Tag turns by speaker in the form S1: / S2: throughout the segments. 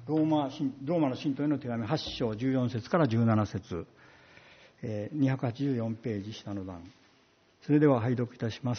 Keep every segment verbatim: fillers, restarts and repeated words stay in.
S1: ローマ、ローマの信徒への手紙はち章じゅうよん節からじゅうなな節、えー、にひゃくはちじゅうよんページ下の段。それでは拝読いたします。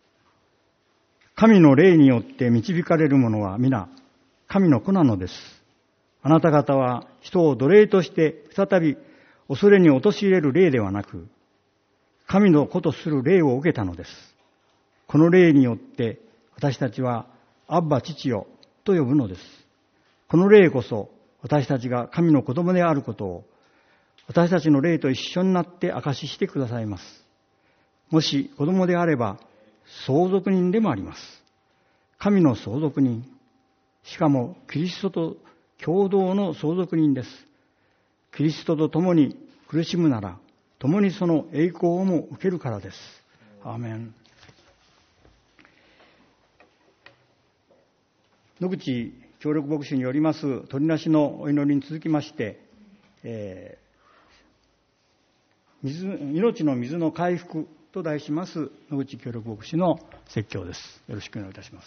S1: 神の霊によって導かれる者は皆神の子なのです。あなた方は人を奴隷として再び恐れに陥れる霊ではなく、神の子とする霊を受けたのです。この霊によって私たちはアッバ父よと呼ぶのです。この霊こそ私たちが神の子供であることを私たちの霊と一緒になって証ししてくださいます。もし子供であれば相続人でもあります。神の相続人、しかもキリストと共同の相続人です。キリストと共に苦しむなら共にその栄光をも受けるからです。アーメン。野口協力牧師によります取りなしのお祈りに続きまして、えー、水命の水の回復と題します野口協力牧師の説教です。よろしくお願いいたします。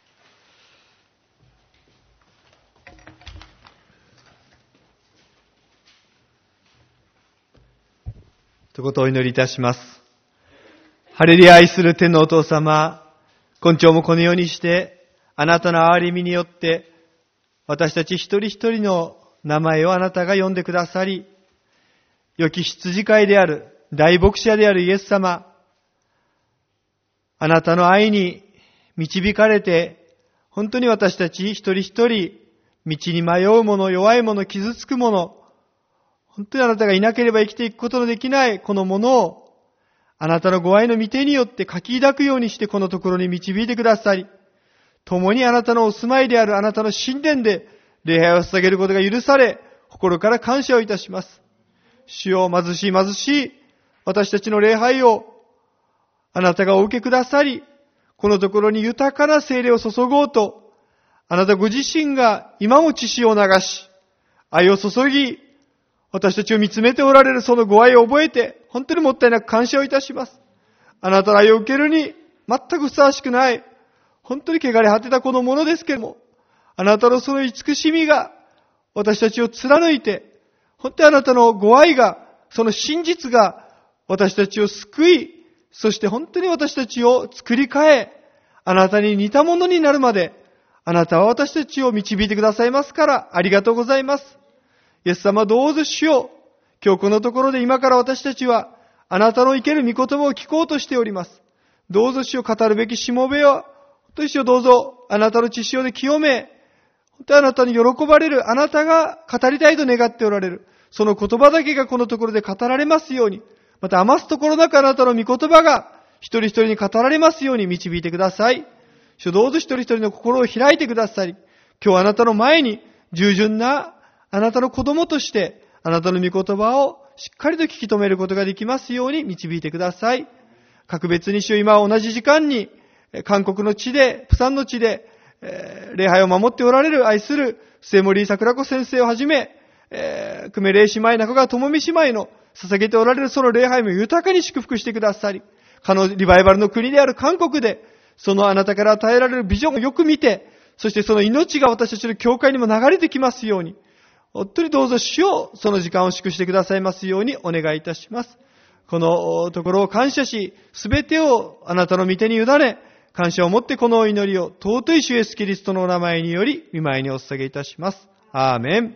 S2: ということをお祈りいたします。ハレルヤ、愛する天のお父様、今朝もこのようにしてあなたの憐れみによって私たち一人一人の名前をあなたが呼んでくださり、良き羊飼いである大牧者であるイエス様、あなたの愛に導かれて、本当に私たち一人一人道に迷う者、弱い者、傷つく者、本当にあなたがいなければ生きていくことのできないこのものを、あなたのご愛の御手によって書き抱くようにしてこのところに導いてくださり、共にあなたのお住まいであるあなたの神殿で礼拝を捧げることが許され、心から感謝をいたします。主よ、貧しい貧しい私たちの礼拝をあなたがお受けくださり、このところに豊かな聖霊を注ごうと、あなたご自身が今も血潮を流し、愛を注ぎ、私たちを見つめておられるそのご愛を覚えて、本当にもったいなく感謝をいたします。あなたの愛を受けるに全くふさわしくない、本当に汚れ果てたこのものですけれども、あなたのその慈しみが私たちを貫いて、本当にあなたのご愛が、その真実が私たちを救い、そして本当に私たちを作り変え、あなたに似たものになるまで、あなたは私たちを導いてくださいますから、ありがとうございます。イエス様、どうぞ主よ、今日このところで今から私たちは、あなたの生ける御言葉を聞こうとしております。どうぞ主よ、語るべきしもべよ、本当に主よ、どうぞあなたの血潮で清め、本当にあなたに喜ばれる、あなたが語りたいと願っておられる、その言葉だけがこのところで語られますように、また余すところなくあなたの御言葉が一人一人に語られますように導いてください。主、どうぞ一人一人の心を開いてくださり、今日あなたの前に従順なあなたの子供としてあなたの御言葉をしっかりと聞き止めることができますように導いてください。格別に主よ、今同じ時間に韓国の地で、プサンの地で、えー、礼拝を守っておられる愛する末森桜子先生をはじめ、えー、久米霊姉妹、中川智美姉妹の捧げておられるその礼拝も豊かに祝福してくださり、かのリバイバルの国である韓国で、そのあなたから与えられるビジョンをよく見て、そしてその命が私たちの教会にも流れてきますように、本当にどうぞ主よ、その時間を祝してくださいますようにお願いいたします。このところを感謝し、すべてをあなたの御手に委ね、感謝を持ってこのお祈りを尊い主イエスキリストのお名前により御前にお捧げいたします。アーメン。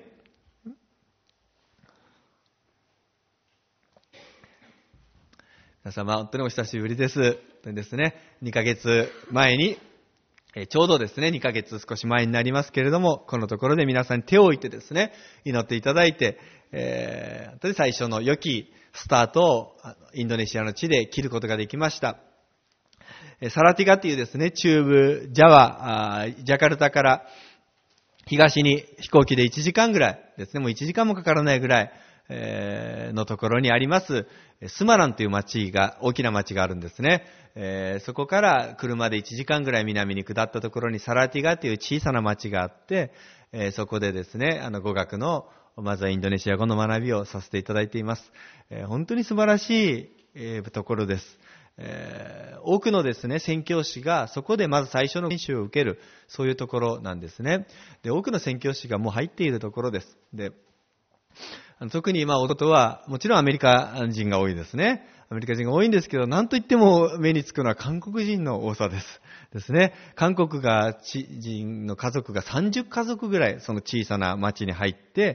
S2: 皆様、本当にお久しぶりです。ですね、にかげつまえに、ちょうどですね、にかげつ少し前になりますけれども、このところで皆さんに手を置いてですね、祈っていただいて、えー、本当に最初の良きスタートをインドネシアの地で切ることができました。サラティガというですね、中部ジャワ、ジャカルタから東に飛行機でいちじかんぐらいですね、もういちじかんもかからないぐらいのところにありますスマランという町が、大きな町があるんですね。えー、そこから車でいちじかんぐらい南に下ったところにサラティガという小さな町があって、えー、そこでですね、あの語学のまずはインドネシア語の学びをさせていただいています。えー、本当に素晴らしい、えー、ところです。 えー、多くのですね、宣教師がそこでまず最初の研修を受ける、そういうところなんですね。で、多くの宣教師がもう入っているところです。で、特に今、弟は、もちろんアメリカ人が多いですね。アメリカ人が多いんですけど、なんといっても目につくのは韓国人の多さです。ですね。韓国が、人の家族がさんじゅっかぞくぐらい、その小さな町に入って、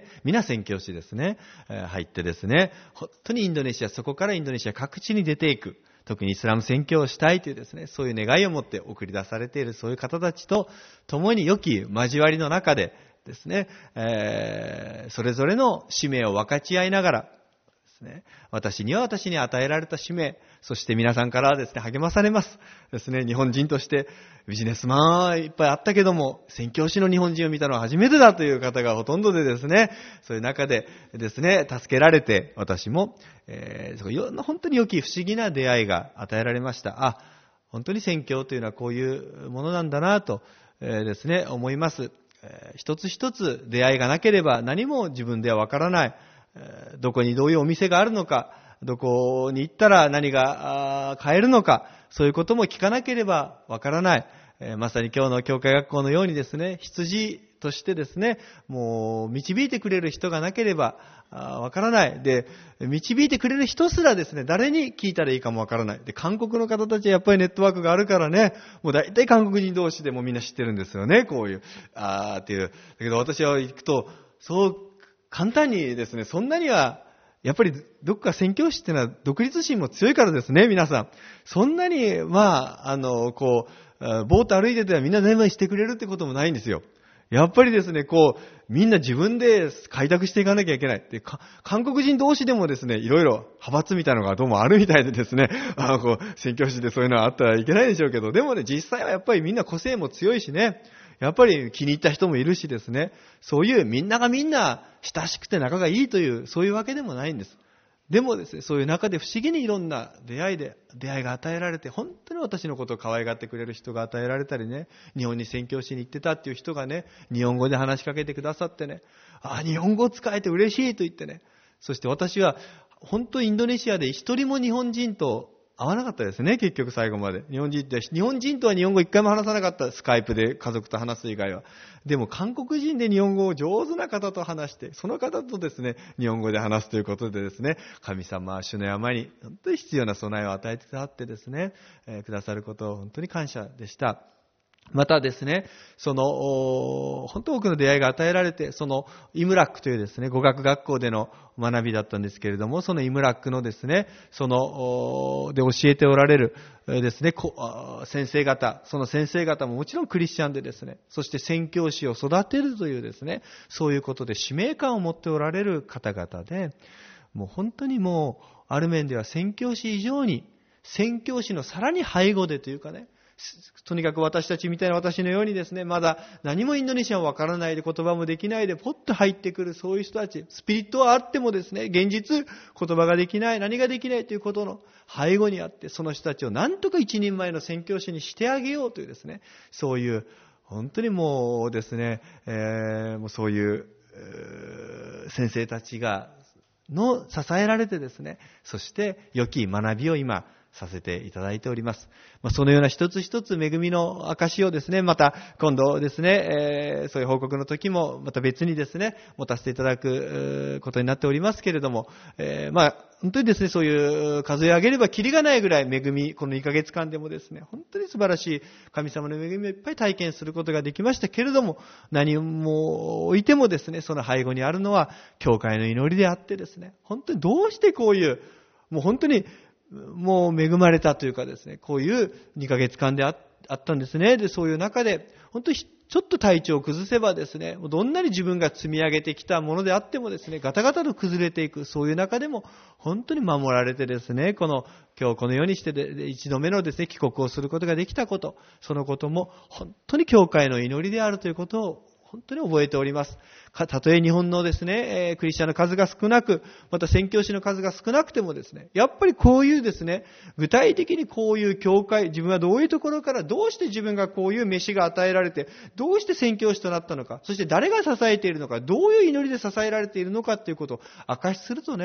S2: 皆宣教師ですね。入ってですね、本当にインドネシア、そこからインドネシア各地に出ていく。特にイスラム宣教をしたいというですね、そういう願いを持って送り出されているそういう方たちと共に良き交わりの中でですね、えー、それぞれの使命を分かち合いながらですね、私には私に与えられた使命、そして皆さんからですね、励まされます。ですね、日本人としてビジネスマンいっぱいあったけども、宣教師の日本人を見たのは初めてだという方がほとんどでですね、そういう中でですね、助けられて、私も、えー、本当に良き不思議な出会いが与えられました。あ、本当に宣教というのはこういうものなんだなと、えー、ですね、思います。えー、一つ一つ出会いがなければ何も自分ではわからない。どこにどういうお店があるのか、どこに行ったら何が買えるのか、そういうことも聞かなければわからない。えー、まさに今日の教会学校のようにですね、羊としてですね、もう導いてくれる人がなければわからない。で、導いてくれる人すらですね、誰に聞いたらいいかもわからない。で、韓国の方たちはやっぱりネットワークがあるからね、もう大体韓国人同士でもみんな知ってるんですよね、こういう、あーっていう。だけど私は行くと、そう簡単にですね、そんなには、やっぱりどっか宣教師っていうのは独立心も強いからですね、皆さん。そんなに、まあ、あの、こう、ぼーっと歩いててはみんな全部してくれるってこともないんですよ。やっぱりですね、こう、みんな自分で開拓していかなきゃいけない。で、韓国人同士でもですね、いろいろ派閥みたいなのがどうもあるみたいでですね、あの、こう、宣教師でそういうのはあったらいけないでしょうけど、でもね、実際はやっぱりみんな個性も強いしね、やっぱり気に入った人もいるしですね、そういうみんながみんな親しくて仲がいいという、そういうわけでもないんです。でもですね、そういう中で不思議にいろんな出会いで、出会いが与えられて、本当に私のことを可愛がってくれる人が与えられたりね、日本に宣教しに行ってたっていう人がね、日本語で話しかけてくださってね、あ、日本語を使えて嬉しいと言ってね、そして私は本当インドネシアで一人も日本人と会わなかったですね、結局最後まで。日本人って、日本人とは日本語一回も話さなかった、スカイプで家族と話す以外は。でも韓国人で日本語を上手な方と話して、その方とですね、日本語で話すということでですね、神様、主の山に本当に必要な備えを与えてくださってですね、えー、くださることを本当に感謝でした。またですね、その、本当多くの出会いが与えられて、そのイムラックというですね、語学学校での学びだったんですけれども、そのイムラックのですね、その、で教えておられるですね、先生方、その先生方ももちろんクリスチャンでですね、そして宣教師を育てるというですね、そういうことで使命感を持っておられる方々で、もう本当にもう、ある面では宣教師以上に、宣教師のさらに背後でというかね、とにかく私たちみたいな私のようにですね、まだ何もインドネシアはわからないで言葉もできないでポッと入ってくるそういう人たち、スピリットはあってもですね、現実言葉ができない、何ができないということの背後にあって、その人たちを何とか一人前の宣教師にしてあげようというですね、そういう本当にもうですね、えー、もうそういう、えー、先生たちがの支えられてですね、そして良き学びを今させていただいております。まあ、そのような一つ一つ恵みの証をですね、また今度ですね、えー、そういう報告の時もまた別にですね、持たせていただくことになっておりますけれども、えー、まあ本当にですね、そういう数え上げればキリがないぐらい恵み、このにかげつかんでもですね、本当に素晴らしい神様の恵みをいっぱい体験することができましたけれども、何も置いてもですね、その背後にあるのは教会の祈りであってですね、本当にどうしてこういう、もう本当にもう恵まれたというかですね、こういうにかげつかんであったんですね。で、そういう中で、本当にちょっと体調を崩せばですね、どんなに自分が積み上げてきたものであってもですね、ガタガタと崩れていく、そういう中でも本当に守られてですね、この、今日このようにしてで一度目のですね、帰国をすることができたこと、そのことも本当に教会の祈りであるということを本当に覚えております。たとえ日本のですね、クリスチャンの数が少なく、また宣教師の数が少なくてもですね、やっぱりこういうですね、具体的にこういう教会、自分はどういうところからどうして自分がこういう飯が与えられて、どうして宣教師となったのか、そして誰が支えているのか、どういう祈りで支えられているのかということを明かしするとね、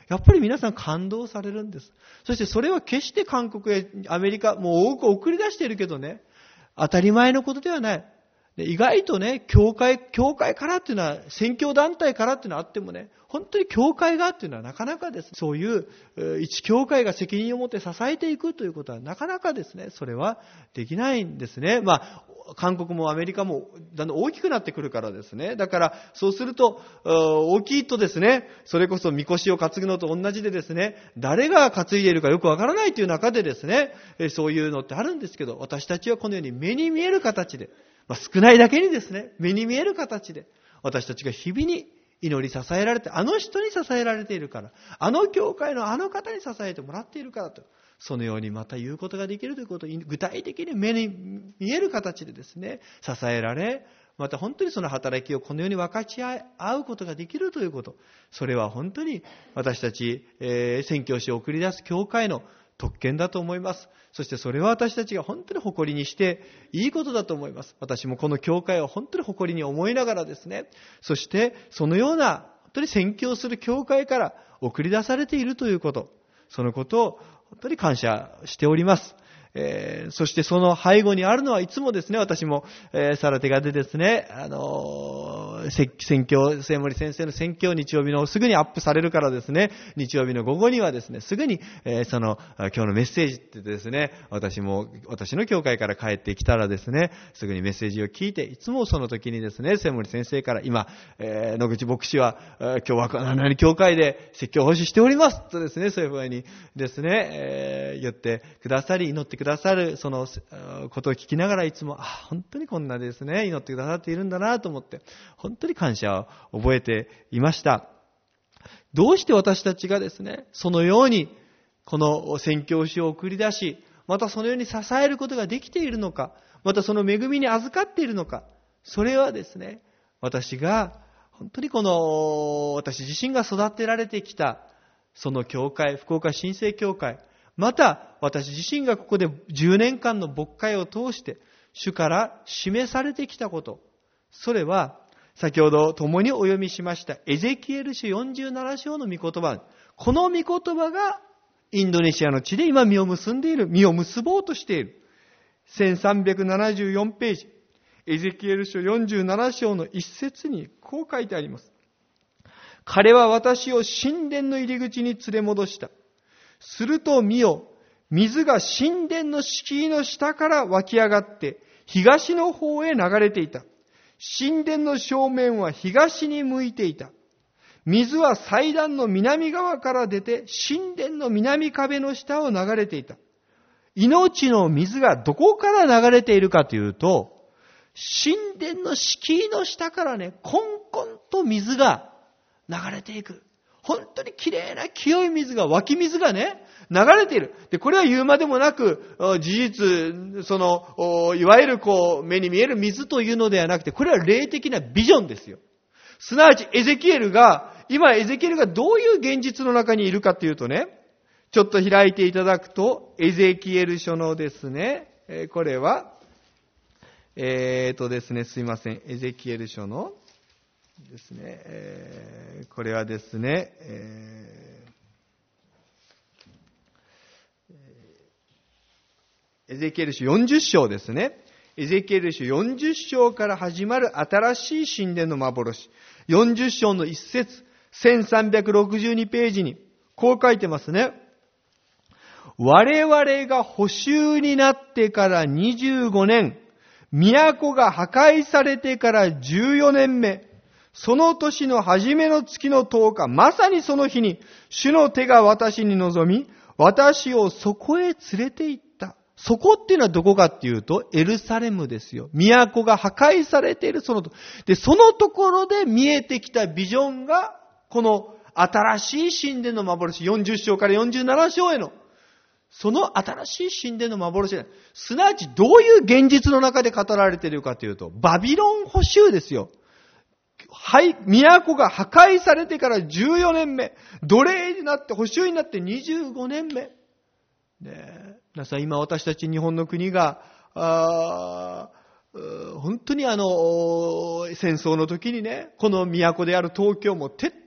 S2: やっぱり皆さん感動されるんです。そしてそれは決して韓国へ、アメリカ、もう多く送り出しているけどね、当たり前のことではない。意外とね、教会、教会からっていうのは、宣教団体からっていうのはあってもね、本当に教会がっていうのはなかなかですね、そういう一教会が責任を持って支えていくということはなかなかですね、それはできないんですね。まあ、韓国もアメリカもだんだん大きくなってくるからですね。だからそうすると大きいとですね、それこそみこしを担ぐのと同じでですね、誰が担いでいるかよくわからないという中でですね、そういうのってあるんですけど、私たちはこのように目に見える形で、まあ、少ないだけにですね、目に見える形で私たちが日々に祈り支えられて、あの人に支えられているから、あの教会のあの方に支えてもらっているからと、そのようにまた言うことができるということを具体的に目に見える形でですね、支えられ、また本当にその働きをこのように分かち合うことができるということ、それは本当に私たち、えー、宣教師を送り出す教会の特権だと思います。そしてそれは私たちが本当に誇りにしていいことだと思います。私もこの教会を本当に誇りに思いながらですね、そしてそのような本当に宣教する教会から送り出されているということ、そのことを本当に感謝しております。えー、そしてその背後にあるのはいつもですね、私も、えー、さら手がでですね、あのー、宣教、末森先生の宣教日曜日のすぐにアップされるからですね、日曜日の午後にはですね、すぐに、えー、その今日のメッセージってですね、私も私の教会から帰ってきたらですね、すぐにメッセージを聞いて、いつもその時にですね、末森先生から今、えー、野口牧師は、えー、今日は何々教会で説教奉仕しておりますとですね、そういうふうにですね、えー、言ってくださり、祈ってくださるそのことを聞きながら、いつもあ本当にこんなですね、祈ってくださっているんだなと思って本当に感謝を覚えていました。どうして私たちがですね、そのようにこの宣教師を送り出し、またそのように支えることができているのか、またその恵みに預かっているのか、それはですね、私が本当にこの私自身が育てられてきたその教会、福岡新生教会、また私自身がここでじゅうねんかんの牧会を通して主から示されてきたこと、それは先ほど共にお読みしましたエゼキエル書よんじゅうなな章の御言葉、この御言葉がインドネシアの地で今実を結んでいる、実を結ぼうとしているせんさんびゃくななじゅうよんページ、エゼキエル書よんじゅうなな章の一節にこう書いてあります。彼は私を神殿の入り口に連れ戻した。すると見よ、水が神殿の敷居の下から湧き上がって東の方へ流れていた。神殿の正面は東に向いていた。水は祭壇の南側から出て神殿の南壁の下を流れていた。命の水がどこから流れているかというと、神殿の敷居の下からね、コンコンと水が流れていく。本当にきれいな清い水が、湧き水がね、流れている。で、これは言うまでもなく、事実、その、いわゆるこう、目に見える水というのではなくて、これは霊的なビジョンですよ。すなわち、エゼキエルが、今エゼキエルがどういう現実の中にいるかというとね、ちょっと開いていただくと、エゼキエル書のですね、これは、えーとですね、すいません、エゼキエル書の、ですね、えー、これはですね、えー、エゼキエル書よんじゅっ章ですね。エゼキエル書よんじゅっ章から始まる新しい神殿の幻。よんじゅっ章の一節、せんさんびゃくろくじゅうにページにこう書いてますね。我々が捕囚になってからにじゅうごねん、都が破壊されてからじゅうよねんめ、その年の初めの月のとおか、まさにその日に、主の手が私に臨み、私をそこへ連れて行った。そこっていうのはどこかっていうと、エルサレムですよ。都が破壊されているそのと。で、そのところで見えてきたビジョンが、この新しい神殿の幻、よんじゅっ章からよんじゅうなな章への、その新しい神殿の幻で、すなわちどういう現実の中で語られているかというと、バビロン捕囚ですよ。はい、都が破壊されてからじゅうよねんめ、奴隷になって捕囚になってにじゅうごねんめ。ね、皆さん今私たち日本の国があ本当にあの戦争の時にね、この都である東京も徹底的に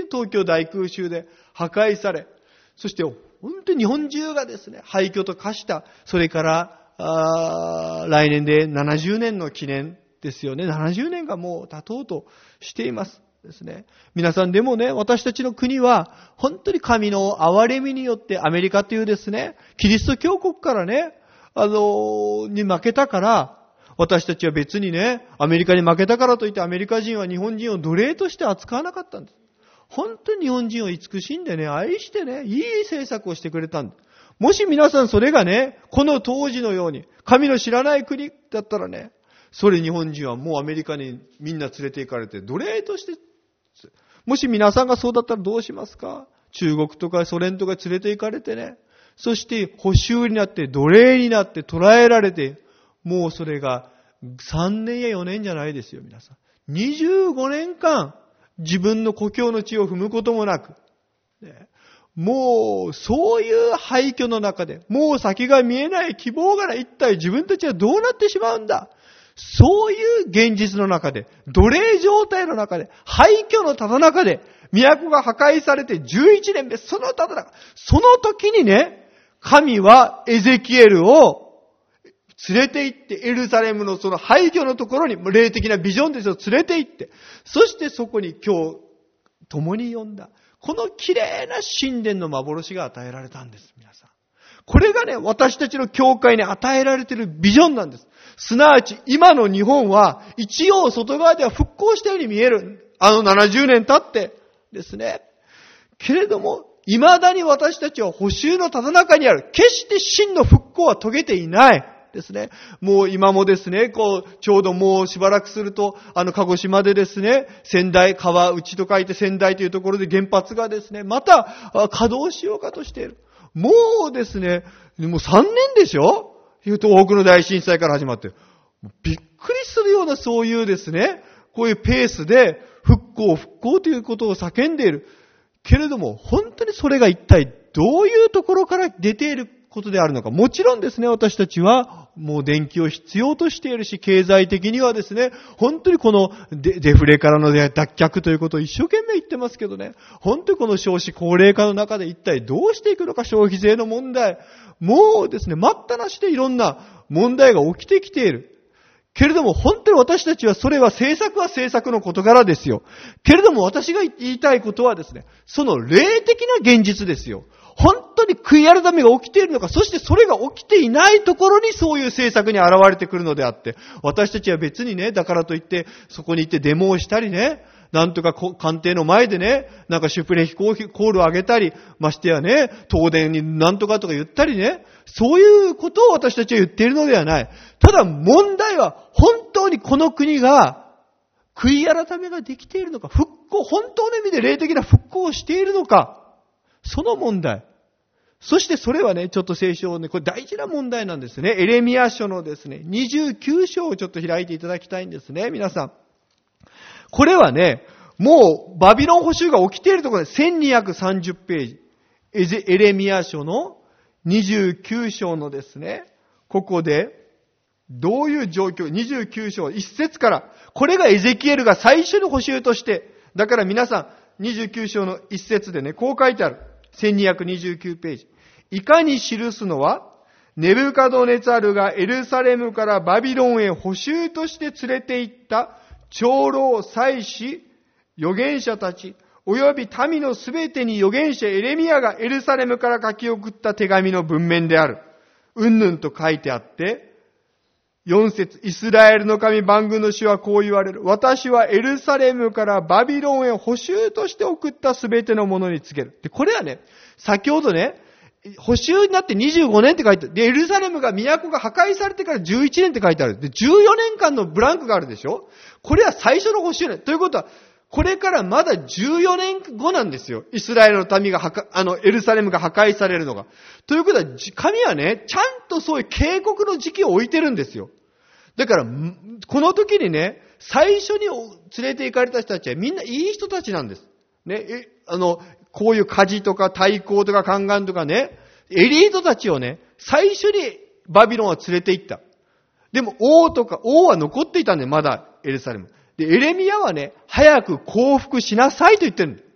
S2: 東京大空襲で破壊され、そして本当に日本中がですね、廃墟と化した、それから、あ来年でななじゅうねんの記念ですよね。ななじゅうねんがもう経とうとしていますですね。皆さんでもね、私たちの国は本当に神の憐れみによってアメリカというですね、キリスト教国からね、あの、に負けたから、私たちは別にね、アメリカに負けたからといってアメリカ人は日本人を奴隷として扱わなかったんです。本当に日本人を慈しんでね、愛してね、いい政策をしてくれたんです。もし皆さんそれがね、この当時のように、神の知らない国だったらね、それ日本人はもうアメリカにみんな連れて行かれて、奴隷として、もし皆さんがそうだったらどうしますか？中国とかソ連とか連れて行かれてね、そして捕囚になって、奴隷になって捕らえられて、もうそれがさんねんやよねんじゃないですよ、皆さん。にじゅうごねんかん、自分の故郷の地を踏むこともなく、ね、もうそういう廃墟の中で、もう先が見えない希望がない、一体自分たちはどうなってしまうんだ。そういう現実の中で、奴隷状態の中で、廃墟のただ中で、都が破壊されてじゅういちねんめ、そのただ中、その時にね、神はエゼキエルを連れて行って、エルサレムのその廃墟のところに、霊的なビジョンですよ、連れて行って、そしてそこに今日、共に読んだ、この綺麗な神殿の幻が与えられたんです、皆さん。これがね、私たちの教会に与えられているビジョンなんです。すなわち、今の日本は、一応外側では復興したように見える。あのななじゅうねん経ってですね。けれども、未だに私たちは補修のただ中にある。決して真の復興は遂げていない。ですね。もう今もですね、こう、ちょうどもうしばらくすると、あの、鹿児島でですね、仙台、川内と書いて仙台というところで原発がですね、また稼働しようかとしている。もうですね、もうさんねんでしょ？東北の大震災から始まって。びっくりするようなそういうですね、こういうペースで復興、復興ということを叫んでいる。けれども、本当にそれが一体どういうところから出ていることであるのか。もちろんですね、私たちはもう電気を必要としているし、経済的にはですね、本当にこの デ, デフレからの脱却ということを一生懸命言ってますけどね、本当にこの少子高齢化の中で一体どうしていくのか、消費税の問題、もうですね、待ったなしでいろんな問題が起きてきている。けれども本当に私たちはそれは政策は政策の事柄ですよ。けれども私が言いたいことはですね、その霊的な現実ですよ。本当に悔い改めが起きているのか、そしてそれが起きていないところにそういう政策に現れてくるのであって、私たちは別にね、だからといってそこに行ってデモをしたりね、なんとか官邸の前でね、なんかシュプレヒコールを上げたり、ましてやね、東電になんとかとか言ったりね、そういうことを私たちは言っているのではない。ただ問題は本当にこの国が悔い改めができているのか、復興、本当の意味で霊的な復興をしているのか、その問題。そしてそれはね、ちょっと聖書をね、これ大事な問題なんですね。エレミヤ書のですね、にじゅうきゅう章をちょっと開いていただきたいんですね、皆さん。これはね、もうバビロン捕囚が起きているところでせんにひゃくさんじゅうページ。エゼ、エレミヤ書のにじゅうきゅう章のですね、ここで、どういう状況、にじゅうきゅう章いち節から、これがエゼキエルが最初の捕囚として、だから皆さん、にじゅうきゅう章のいち節でね、こう書いてある。せんにひゃくにじゅうきゅうページ。いかに記すのは、ネブカドネツァルがエルサレムからバビロンへ捕囚として連れて行った長老、祭司、預言者たち、および民のすべてに預言者エレミヤがエルサレムから書き送った手紙の文面である。うんぬんと書いてあって、よん節、イスラエルの神万軍の主はこう言われる。私はエルサレムからバビロンへ捕囚として送ったすべてのものに告げる。で、これはね、先ほどね、捕囚になってにじゅうごねんって書いてある。で、エルサレムが都が破壊されてからじゅういちねんって書いてある。で、じゅうよねんかんのブランクがあるでしょ？これは最初の捕囚ね。ということは、これからまだじゅうよねんごなんですよ。イスラエルの民が破壊、あの、エルサレムが破壊されるのが。ということは、神はね、ちゃんとそういう警告の時期を置いてるんですよ。だから、この時にね、最初に連れて行かれた人たちはみんないい人たちなんです。ね、え、あの、こういう火事とか対抗とか宦官とかね、エリートたちをね、最初にバビロンは連れて行った。でも王とか、王は残っていたんで、まだエルサレム。で、エレミヤはね、早く降伏しなさいと言ってるんだ。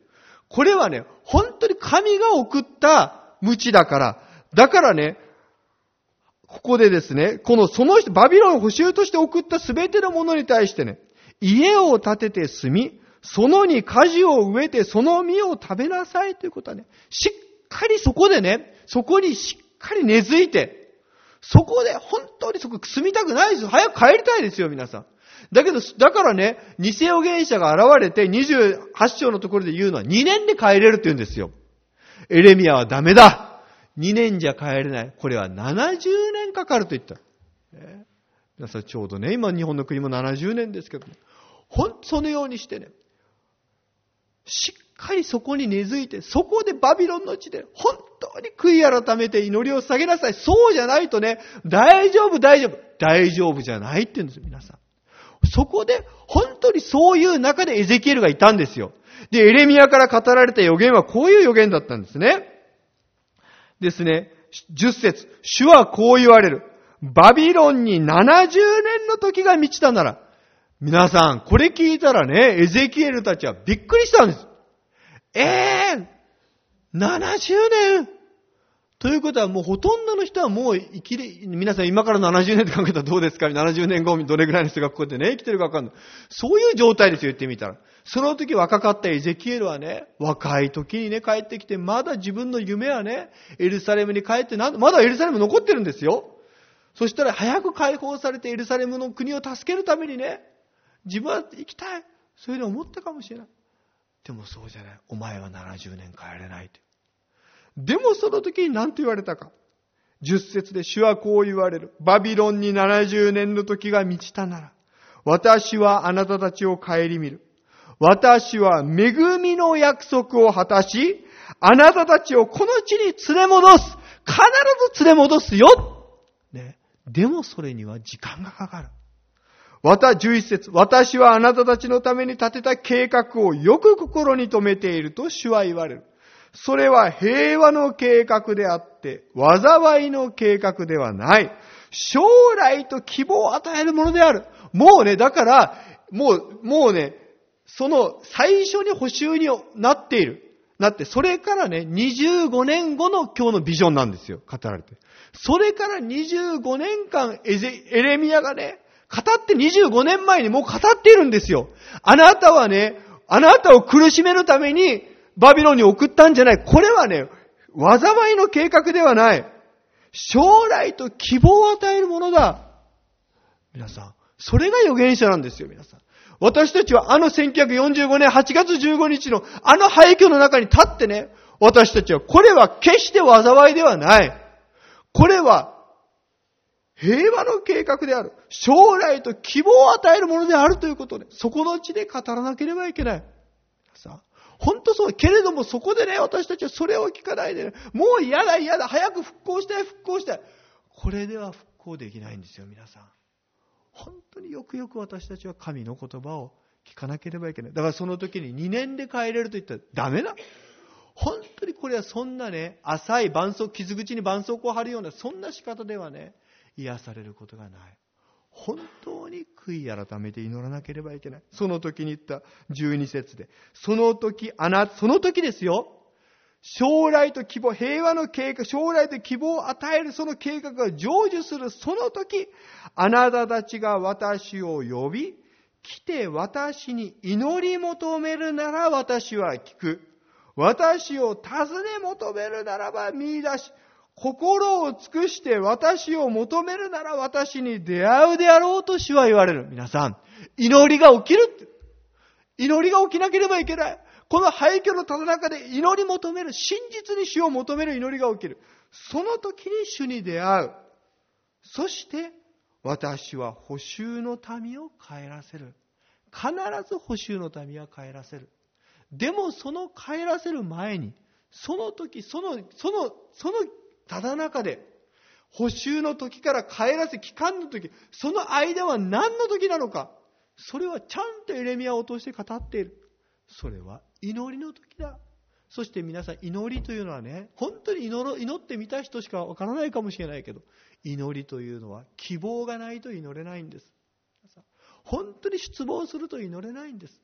S2: これはね、本当に神が送った鞭だから。だからね、ここでですね、このその人、バビロンを捕囚として送ったすべてのものに対してね、家を建てて住み、そのに果樹を植えてその実を食べなさいということはね、しっかりそこでね、そこにしっかり根付いて、そこで本当にそこ住みたくないですよ。早く帰りたいですよ、皆さん。だけど、だからね、偽預言者が現れてにじゅうはち章のところで言うのはにねんで帰れるって言うんですよ。エレミヤはダメだ。にねんじゃ帰れない。これはななじゅうねんかかると言った。ね、皆さんちょうどね、今日本の国もななじゅうねんですけど、ね、ほんとそのようにしてね、しっかりそこに根付いて、そこでバビロンの地で本当に悔い改めて祈りを下げなさい。そうじゃないとね、大丈夫大丈夫。大丈夫じゃないって言うんですよ、皆さん。そこで本当にそういう中でエゼキエルがいたんですよ。で、エレミヤから語られた預言はこういう預言だったんですね。ですね、じゅっ節、主はこう言われる。バビロンにななじゅうねんの時が満ちたなら、皆さん、これ聞いたらね、エゼキエルたちはびっくりしたんです。えー、ななじゅうねんということはもうほとんどの人はもう生きれ、皆さん今からななじゅうねんって考えたらどうですか？ ななじゅう 年後どれぐらいの人がここでね、生きてるか分かんない。そういう状態ですよ、言ってみたら。その時若かったエゼキエルはね、若い時にね、帰ってきて、まだ自分の夢はね、エルサレムに帰ってなん、まだエルサレム残ってるんですよ。そしたら早く解放されてエルサレムの国を助けるためにね、自分は生きたい。そういうふうに思ったかもしれない。でもそうじゃない。お前はななじゅうねん帰れないと。でもその時に何と言われたか。じゅっ節で主はこう言われる。バビロンにななじゅうねんの時が満ちたなら、私はあなたたちを顧みる。私は恵みの約束を果たし、あなたたちをこの地に連れ戻す。必ず連れ戻すよ。ね。でもそれには時間がかかる。またじゅういっ節、私はあなたたちのために立てた計画をよく心に留めていると主は言われる。それは平和の計画であって、災いの計画ではない。将来と希望を与えるものである。もうね、だから、もう、もうね、その最初に捕囚になっている。なって、それからね、にじゅうごねんごの今日のビジョンなんですよ。語られて。それからにじゅうごねんかんエゼ、エレミヤがね、語ってにじゅうごねんまえにもう語っているんですよ。あなたはね、あなたを苦しめるためにバビロンに送ったんじゃない。これはね、災いの計画ではない。将来と希望を与えるものだ。皆さん、それが預言者なんですよ、皆さん。私たちはあのせんきゅうひゃくよんじゅうごねんはちがつじゅうごにちのあの廃墟の中に立ってね、私たちはこれは決して災いではない。これは平和の計画である。将来と希望を与えるものであるということで、そこの地で語らなければいけない。さあ、本当そう。けれどもそこでね、私たちはそれを聞かないでね、もう嫌だ嫌だ、早く復興したい復興したい。これでは復興できないんですよ、皆さん。本当によくよく私たちは神の言葉を聞かなければいけない。だからその時ににねんで帰れると言ったらダメだ。本当にこれはそんなね、浅い絆創、傷口に絆創膏を貼るようなそんな仕方ではね、癒されることがない。本当に悔い改めて祈らなければいけない。その時に言ったじゅうに節で、その時、あな、その時ですよ。将来と希望、平和の計画、将来と希望を与えるその計画が成就するその時、あなたたちが私を呼び、来て私に祈り求めるなら私は聞く。私を尋ね求めるならば見出し、心を尽くして私を求めるなら私に出会うであろうと主は言われる。皆さん、祈りが起きるって。祈りが起きなければいけない。この廃墟のただ中で祈り求める、真実に主を求める祈りが起きる。その時に主に出会う。そして私は捕囚の民を帰らせる。必ず捕囚の民は帰らせる。でもその帰らせる前に、その時、その、その、そのただ中で、捕囚の時から帰らせ期間の時、その間は何の時なのか。それはちゃんとエレミヤを通して語っている。それは祈りの時だ。そして皆さん、祈りというのはね、本当に祈ろ、祈ってみた人しかわからないかもしれないけど、祈りというのは希望がないと祈れないんです。本当に失望すると祈れないんです。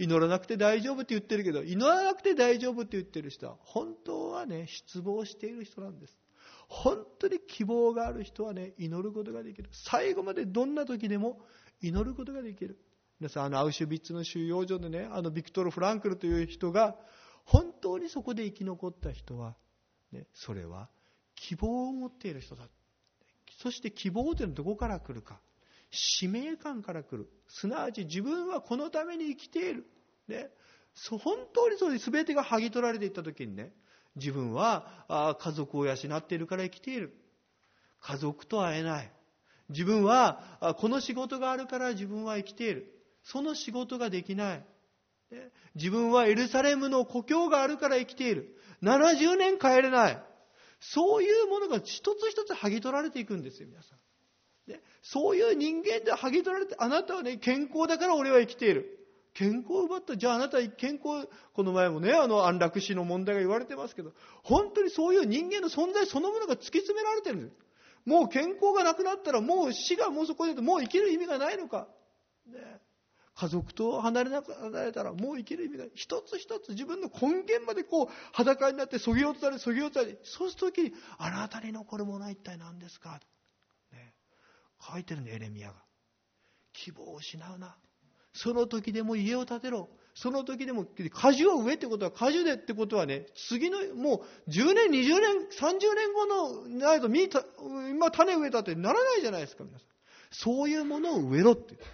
S2: 祈らなくて大丈夫って言ってるけど、祈らなくて大丈夫って言ってる人は、本当はね、失望している人なんです。本当に希望がある人はね、祈ることができる。最後までどんな時でも祈ることができる。皆さん、あのアウシュビッツの収容所でね、あのビクトル・フランクルという人が本当にそこで生き残った人は、ね、それは希望を持っている人だ。そして希望というのはどこから来るか。使命感から来る。すなわち自分はこのために生きている。ね、そう本当にそうに全てが剥ぎ取られていった時にね、自分はあ家族を養っているから生きている。家族と会えない。自分はあこの仕事があるから自分は生きている。その仕事ができない。ね、自分はエルサレムの故郷があるから生きている。ななじゅうねん帰れない。そういうものが一つ一つ剥ぎ取られていくんですよ、皆さん。ね、そういう人間で剥ぎ取られて、あなたはね、健康だから俺は生きている。健康を奪った。じゃああなたは健康、この前もね、あの安楽死の問題が言われてますけど、本当にそういう人間の存在そのものが突き詰められてるんです。もう健康がなくなったら、もう死がもうそこで、もう生きる意味がないのか。ね、家族と離れなく離れたらもう生きる意味がない。一つ一つ自分の根源までこう裸になってそぎ落とされ、そぎ落とされ、そうするときに、あなたに残るものは一体何ですか、ね、書いてるね、エレミヤが。希望を失うな。その時でも家を建てろ。その時でも果樹を植えってことは、果樹でってことはね、次のもうじゅうねん、にじゅうねん、さんじゅうねんごのないと今種植えたってならないじゃないですか、皆さん。そういうものを植えろって、ね、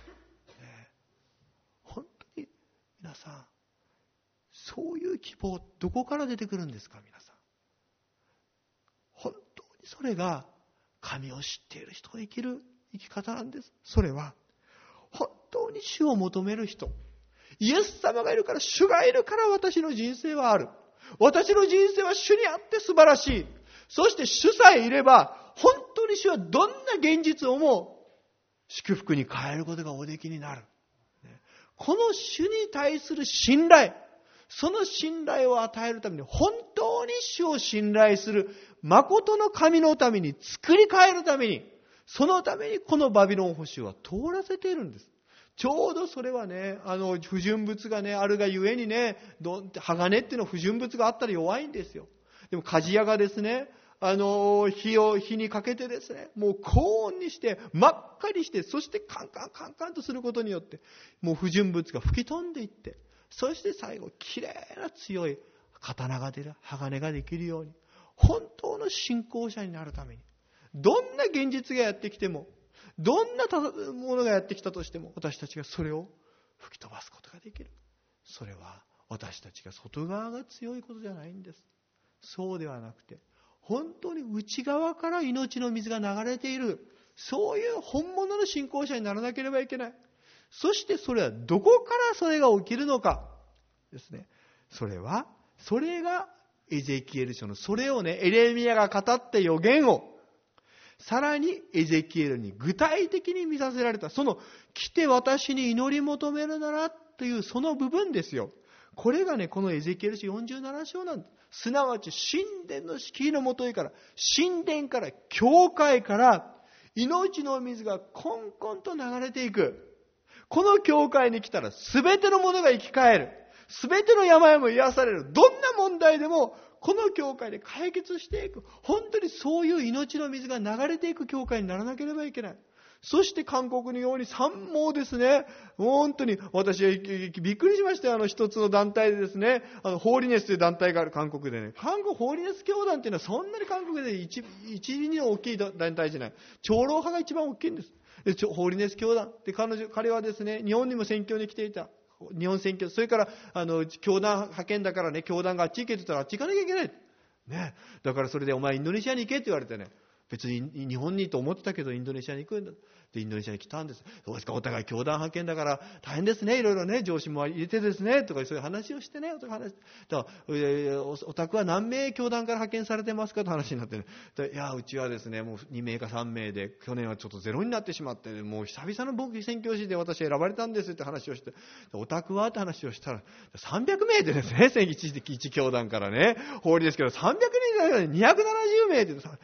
S2: 本当に皆さん、そういう希望どこから出てくるんですか、皆さん。本当にそれが神を知っている人が生きる生き方なんです。それは本当に主を求める人。イエス様がいるから、主がいるから私の人生はある。私の人生は主にあって素晴らしい。そして主さえいれば、本当に主はどんな現実をも祝福に変えることがおできになる。この主に対する信頼、その信頼を与えるために、本当に主を信頼する誠の神のために、作り変えるために、そのためにこのバビロン捕囚は通らせているんです。ちょうどそれはね、あの不純物がねあるがゆえにね、鋼っていうのは不純物があったら弱いんですよ。でも鍛冶屋がですね、あの火を火にかけてですね、もう高温にして真っ赤にして、そしてカンカンカンカンとすることによって、もう不純物が吹き飛んでいって、そして最後きれいな強い刀が出る、鋼ができるように、本当の信仰者になるために、どんな現実がやってきても、どんなものがやってきたとしても、私たちがそれを吹き飛ばすことができる。それは私たちが外側が強いことじゃないんです。そうではなくて、本当に内側から命の水が流れている、そういう本物の信仰者にならなければいけない。そしてそれはどこからそれが起きるのかですね。それは、それがエゼキエル書の、それをね、エレミヤが語った予言を、さらにエゼキエルに具体的に見させられた、その来て私に祈り求めるならというその部分ですよ。これがね、このエゼキエル書よんじゅうなな章なんです。すなわち神殿の敷居のもとへから、神殿から教会から命の水がコンコンと流れていく。この教会に来たら全てのものが生き返る。全ての病も癒される。どんな問題でもこの教会で解決していく。本当にそういう命の水が流れていく教会にならなければいけない。そして韓国のように三もですね、本当に私はびっくりしましたよ。あの一つの団体でですね、あのホーリネスという団体がある韓国でね、韓国ホーリネス教団っていうのはそんなに韓国で一一に大きい団体じゃない。長老派が一番大きいんです。でホーリネス教団で、彼女彼はですね、日本にも宣教に来ていた。日本宣教、それからあの教団派遣だからね、教団があっち行けって言ったらあっち行かなきゃいけないね。だからそれでお前インドネシアに行けって言われてね、別に日本にと思ってたけどインドネシアに行くんだ。でインドネシアに来たんです。どうですか、お互い教団派遣だから大変ですね、いろいろね、上司も入れてですねとか、そういう話をしてね、お互い話だから、えー、お, お宅は何名教団から派遣されてますかと話になってね、でいやうちはですねもうに名かさん名で、去年はちょっとゼロになってしまって、もう久々の僕宣教師で私選ばれたんですって話をして、お宅はって話をしたらさんびゃく名でですね、一一教団からね、法理ですけどさんびゃくにんだからにひゃくななじゅう名で、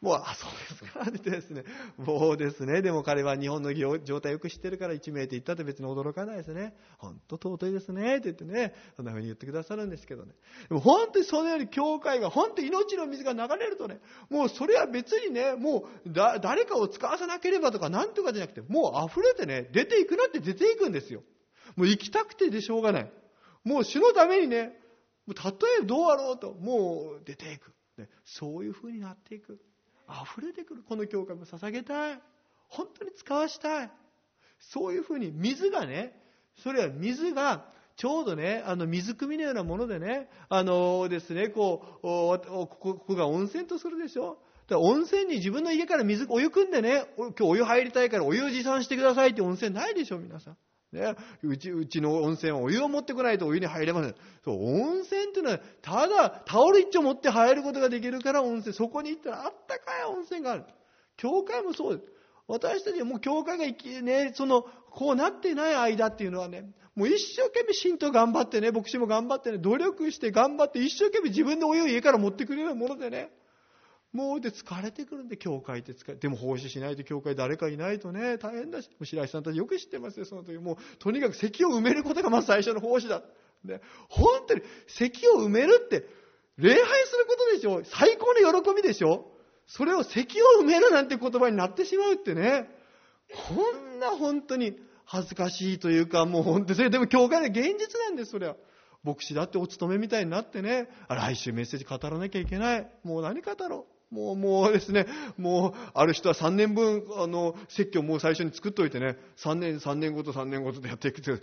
S2: もう、あ、そうですか、ってですね。もうですね、でも彼は日本の状態よく知ってるから一名って言ったって別に驚かないですね。本当尊いですね、って言ってね、そんな風に言ってくださるんですけどね。でも本当にそのように教会が、本当に命の水が流れるとね、もうそれは別にね、もうだ誰かを使わさなければとかなんとかじゃなくて、もう溢れてね、出ていくなって出ていくんですよ。もう行きたくてでしょうがない。もう主のためにね、もうたとえどうあろうと、もう出ていく。ね、そういう風になっていく。溢れてくる。この教会も捧げたい。本当に使わしたい。そういうふうに水がね、それは水がちょうどね、あの水汲みのようなものでね、あのですね、こう、ここここが温泉とするでしょ。だから温泉に自分の家から水、お湯汲んでね、今日お湯入りたいからお湯を持参してくださいって温泉ないでしょ、皆さん。ね、うち、うちの温泉はお湯を持ってこないとお湯に入れません。そう、温泉っていうのは、ただタオル一丁持って入ることができるから温泉、そこに行ったらあったかい温泉がある。教会もそうです。私たちはもう教会が生き、ね、その、こうなってない間っていうのはね、もう一生懸命信徒頑張ってね、牧師も頑張ってね、努力して頑張って一生懸命自分のお湯を家から持ってくるようなものでね、もうで疲れてくるんで、教会って疲れて、でも奉仕しないと教会誰かいないとね、大変だし、白石さんたちよく知ってますよ、その時。もう、とにかく席を埋めることがまず最初の奉仕だ。ね、本当に席を埋めるって、礼拝することでしょ。最高の喜びでしょ。それを席を埋めるなんて言葉になってしまうってね、こんな本当に恥ずかしいというか、もう本当に、それでも教会の現実なんです、それは。牧師だってお勤めみたいになってね、来週メッセージ語らなきゃいけない。もう何語ろう。もう、もうですね、もう、ある人はさんねんぶん、あの、説教もう最初に作っといてね、さんねん、さんねんごとさんねんごとでやっていくって、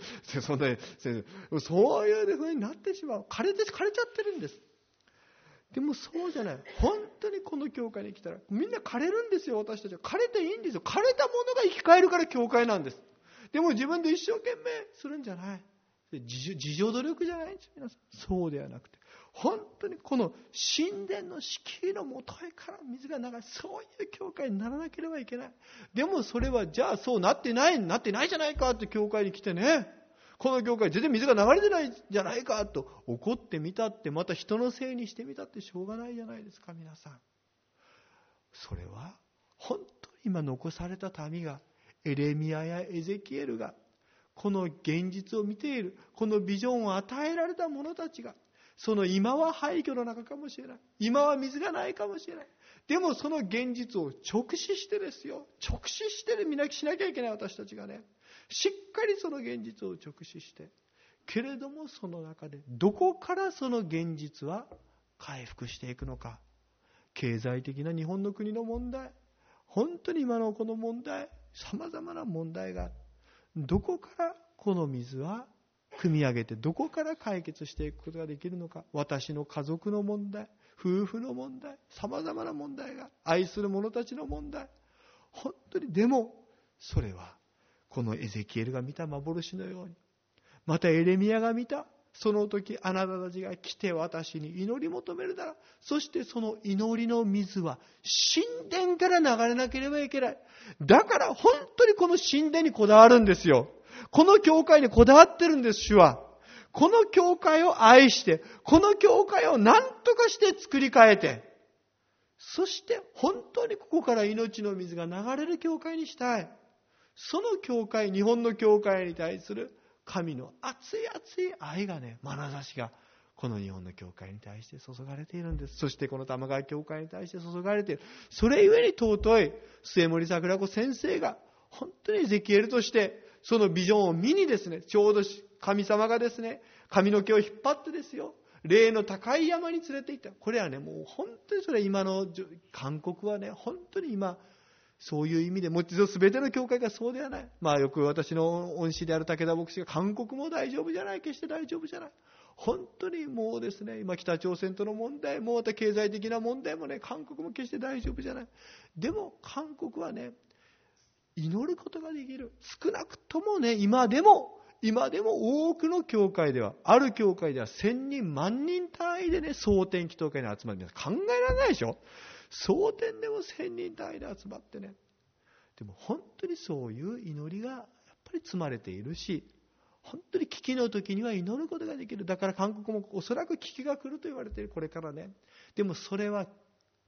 S2: そんな、そういう風になってしまう。枯れて、枯れちゃってるんです。でもそうじゃない。本当にこの教会に来たら、みんな枯れるんですよ、私たちは。枯れていいんですよ。枯れたものが生き返るから教会なんです。でも自分で一生懸命するんじゃない。自助努力じゃないんです、皆さん。そうではなくて。本当にこの神殿の敷居のもとへから水が流れ、そういう教会にならなければいけない。でもそれはじゃあそうなってない、なってないじゃないかって教会に来てね、この教会全然水が流れてないじゃないかと怒ってみたって、また人のせいにしてみたってしょうがないじゃないですか、皆さん。それは本当に今残された民が、エレミヤやエゼキエルが、この現実を見ている、このビジョンを与えられた者たちが、その今は廃墟の中かもしれない。今は水がないかもしれない。でもその現実を直視してですよ。直視してみなしなきゃいけない私たちがね。しっかりその現実を直視して。けれどもその中でどこからその現実は回復していくのか。経済的な日本の国の問題。本当に今のこの問題。様々な問題が。どこからこの水は組み上げて、どこから解決していくことができるのか。私の家族の問題、夫婦の問題、様々な問題が、愛する者たちの問題。本当に、でもそれはこのエゼキエルが見た幻のように、またエレミヤが見たその時、あなたたちが来て私に祈り求めるなら、そしてその祈りの水は神殿から流れなければいけない。だから本当にこの神殿にこだわるんですよ。この教会にこだわってるんです、主は。この教会を愛して、この教会を何とかして作り変えて、そして本当にここから命の水が流れる教会にしたい。その教会、日本の教会に対する神の熱い熱い愛がね、眼差しがこの日本の教会に対して注がれているんです。そしてこの玉川教会に対して注がれている。それゆえに尊い末森桜子先生が本当にエゼキエルとしてそのビジョンを見にですね、ちょうど神様がですね、髪の毛を引っ張ってですよ、霊の高い山に連れて行った。これはね、もう本当にそれ今の韓国はね、本当に今そういう意味で、もちろん全ての教会がそうではない。まあよく私の恩師である武田牧師が、韓国も大丈夫じゃない、決して大丈夫じゃない。本当にもうですね、今北朝鮮との問題もまた経済的な問題もね、韓国も決して大丈夫じゃない。でも韓国はね、祈ることができる。少なくともね、今でも今でも多くの教会では、ある教会では千人万人単位でね、蒼天祈祷会に集まる。皆さん考えられないでしょ。蒼天でも千人単位で集まってね。でも本当にそういう祈りがやっぱり積まれているし、本当に危機の時には祈ることができる。だから韓国もおそらく危機が来ると言われている、これからね。でもそれは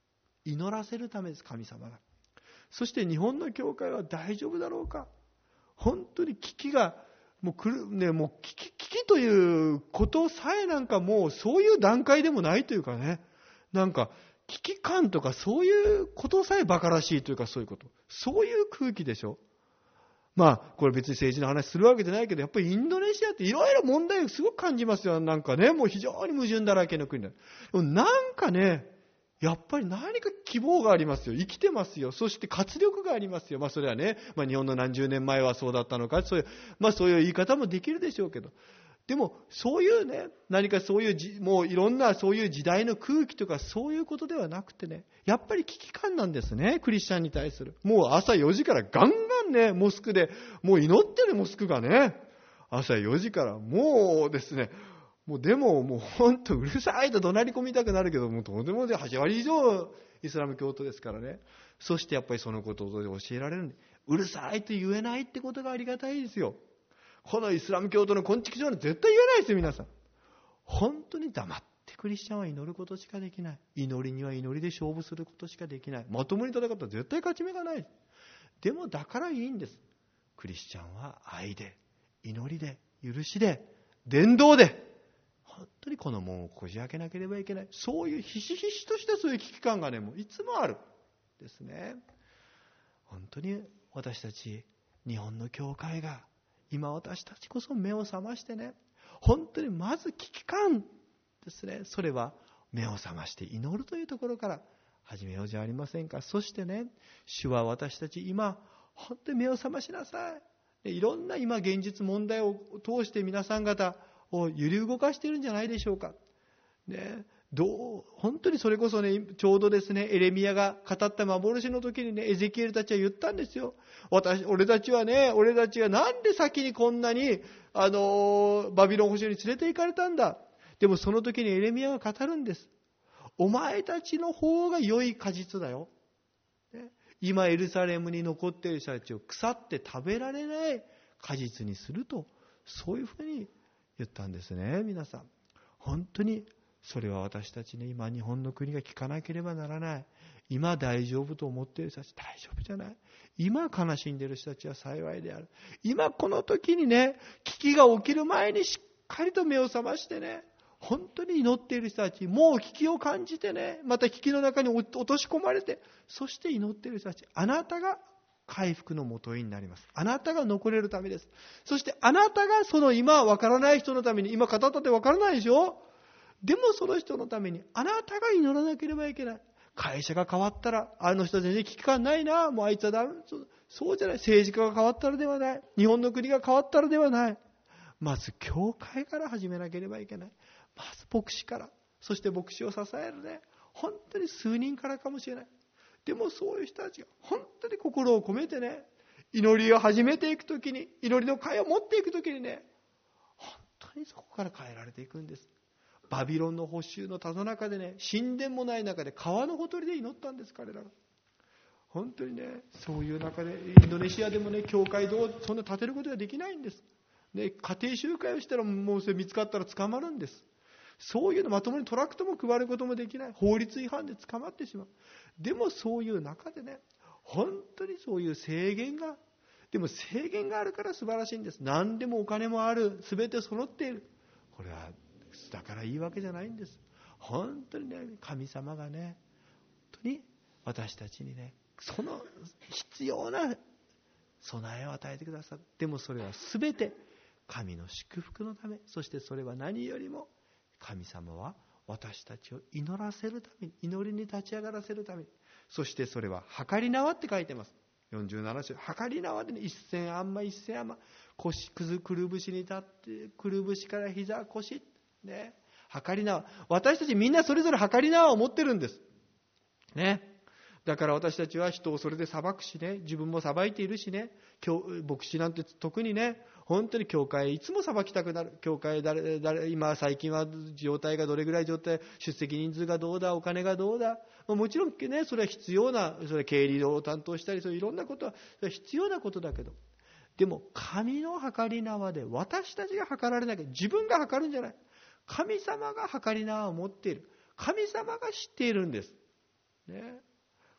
S2: 祈らせるためです、神様が。そして日本の教会は大丈夫だろうか。本当に危機がもう来る、ね、もう危機、危機ということさえなんかもうそういう段階でもないというかね、なんか危機感とかそういうことさえ馬鹿らしいというか、そういうこと、そういう空気でしょ。まあこれ別に政治の話するわけじゃないけど、やっぱりインドネシアっていろいろ問題をすごく感じますよ。なんかね、もう非常に矛盾だらけの国だ。でもなんかね、やっぱり何か希望がありますよ。生きてますよ。そして活力がありますよ。まあそれはね、まあ日本の何十年前はそうだったのか、そういう、まあそういう言い方もできるでしょうけど。でもそういうね、何かそういうじ、もういろんなそういう時代の空気とかそういうことではなくてね、やっぱり危機感なんですね、クリスチャンに対する。もう朝よじからガンガンね、モスクで、もう祈ってるモスクがね、朝よじからもうですね、もうでももう本当うるさいと怒鳴り込みたくなるけど、もうとんでもないはち割以上イスラム教徒ですからね。そしてやっぱりそのことを教えられるんで、うるさいと言えないってことがありがたいですよ。このイスラム教徒の根畜上に絶対言えないですよ、皆さん。本当に黙ってクリスチャンは祈ることしかできない。祈りには祈りで勝負することしかできない。まともに戦ったら絶対勝ち目がない。でもだからいいんです。クリスチャンは愛で、祈りで、許しで、伝道で、本当にこの門をこじ開けなければいけない。そういうひしひしとしたそういう危機感がね、もういつもあるですね。本当に私たち日本の教会が今私たちこそ目を覚ましてね、本当にまず危機感ですね。それは目を覚まして祈るというところから始めようじゃありませんか。そしてね、主は私たち今本当に目を覚ましなさい。いろんな今現実問題を通して皆さん方を揺り動かしているんじゃないでしょうか。ね、どう本当にそれこそね、ちょうどですね、エレミヤが語った幻の時にね、エゼキエルたちは言ったんですよ。私、俺たちはね、俺たちがなんで先にこんなにあのバビロン捕囚に連れて行かれたんだ。でもその時にエレミヤが語るんです。お前たちの方が良い果実だよ。ね、今エルサレムに残っている人たちを腐って食べられない果実にすると、そういうふうに言ったんですね。皆さん本当にそれは私たちね、今日本の国が聞かなければならない。今大丈夫と思っている人たち、大丈夫じゃない。今悲しんでいる人たちは幸いである。今この時にね、危機が起きる前にしっかりと目を覚ましてね、本当に祈っている人たち、もう危機を感じてね、また危機の中に落とし込まれて、そして祈っている人たち、あなたが回復のもとになります。あなたが残れるためです。そしてあなたがその今わからない人のために、今語ったってわからないでしょ。でもその人のためにあなたが祈らなければいけない。会社が変わったら、あの人全然危機感ないな、もうあいつはダメ。そう、そうじゃない。政治家が変わったらではない。日本の国が変わったらではない。まず教会から始めなければいけない。まず牧師から、そして牧師を支えるね、本当に数人からかもしれない。でもそういう人たちが本当に心を込めてね、祈りを始めていくときに、祈りの会を持っていくときにね、本当にそこから変えられていくんです。バビロンの捕囚のただ中でね、神殿もない中で川のほとりで祈ったんです、彼らが。本当にね、そういう中でインドネシアでもね、教会どうそんな建てることができないんです。ね、家庭集会をしたらもうそれ見つかったら捕まるんです。そういうのまともにトラクトも配ることもできない。法律違反で捕まってしまう。でもそういう中でね、本当にそういう制限が、でも制限があるから素晴らしいんです。何でもお金もある。すべて揃っている。これはだからいいわけじゃないんです。本当にね、神様がね、本当に私たちにね、その必要な備えを与えてくださる。でもそれはすべて神の祝福のため、そしてそれは何よりも神様は私たちを祈らせるために、祈りに立ち上がらせるために、そしてそれは計り縄って書いてます。よんじゅうなな章、計り縄でね、一千アンマ一千アンマ、腰くずくるぶしに立って、くるぶしから膝腰ね、計り縄。私たちみんなそれぞれ計り縄を持ってるんですね。だから私たちは人をそれで裁くしね、自分も裁いているしね、牧師なんて特にね、本当に教会いつも裁きたくなる。教会誰誰今最近は状態がどれぐらい状態、出席人数がどうだ、お金がどうだ、もちろんね、それは必要な、それ経理を担当したり、そういういろんなことはそれは必要なことだけど、でも神の計り縄で私たちが計られなきゃ、自分が計るんじゃない。神様が計り縄を持っている。神様が知っているんです。ね。